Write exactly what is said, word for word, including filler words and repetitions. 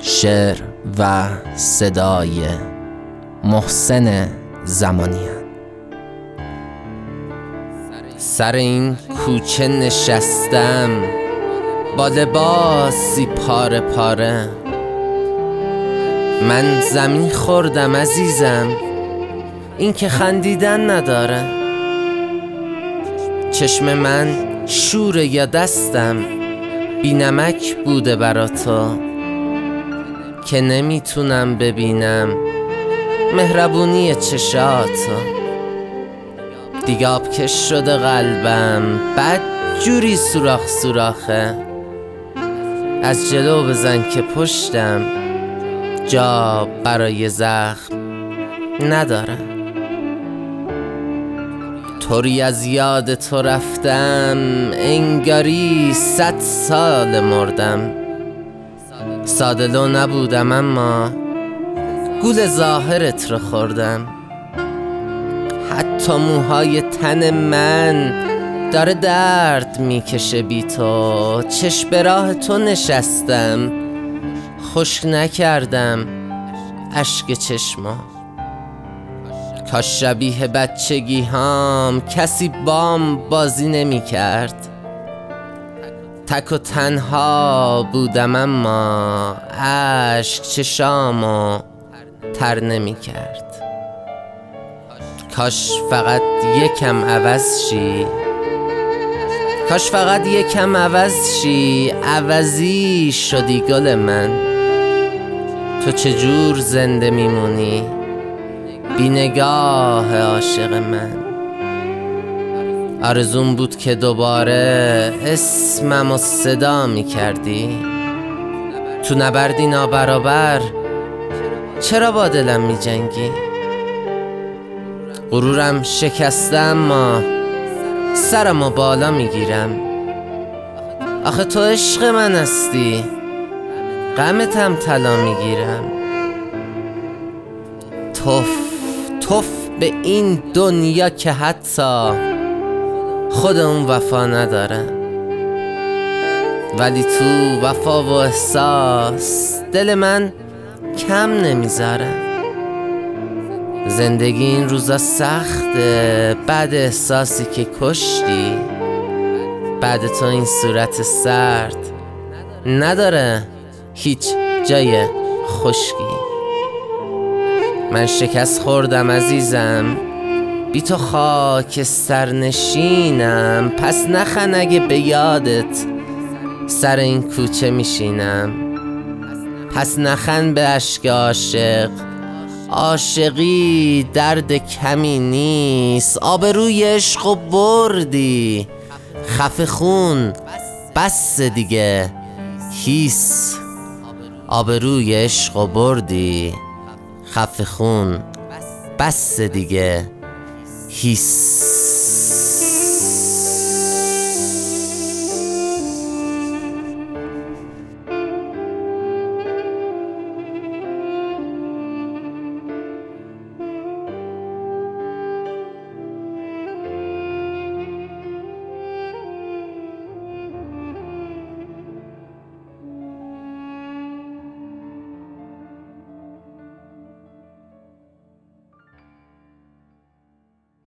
شعر و صدای محسن زمانیان. سر این کوچه نشستم با لباسی پاره پاره، من زمین خوردم عزیزم، این که خندیدن نداره. چشم من شوره یا دستم بی نمک بوده برا تو، که نمیتونم ببینم مهربونی چشاتو. دیگه آبکش شده قلبم، بد جوری سوراخ سوراخه. از جلو بزن که پشتم جا برای زخم نداره. طوری از یاد تو رفتم انگاری صد سال مردم. ساده لو نبودم اما گول ظاهرت رو خوردم. حتی موهای تن من داره درد میکشه بی تو. چشم به راه تو نشستم، خشک نکردم اشک چشما. کاش شبیه بچگی هام کسی بام بازی نمی کرد. تک و تنها بودم اما اشک چشامو تر نمی کرد. کاش فقط یکم عوض شی، کاش فقط یکم عوض شی، عوضی شدی گل من. تو چجور زنده میمونی بی نگاه عاشق من؟ آرزوم بود که دوباره اسمم و صدا می کردی. تو نبردی نابرابر چرا با دلم می جنگی؟ غرورم شکسته اما سرمو بالا می گیرم. آخه تو عشق من هستی، غمتم طلا می گیرم. توف توف به این دنیا که حتی خود اون وفا نداره، ولی تو وفا و احساس دل من کم نمیذاره. زندگی این روزا سخته بعد احساسی که کشتی. بعد تو این صورت سرد نداره هیچ جای خشکی. من شکست خوردم عزیزم، بی تو خاک سرنشینم. پس نخن اگه به یادت سر این کوچه میشینم. پس نخن به اشک عاشق، عاشقی درد کمی نیست. آبروی عشق و بردی، خفه خون بس دیگه هیس. آبروی عشق و بردی، خفه خون بس دیگه هیس.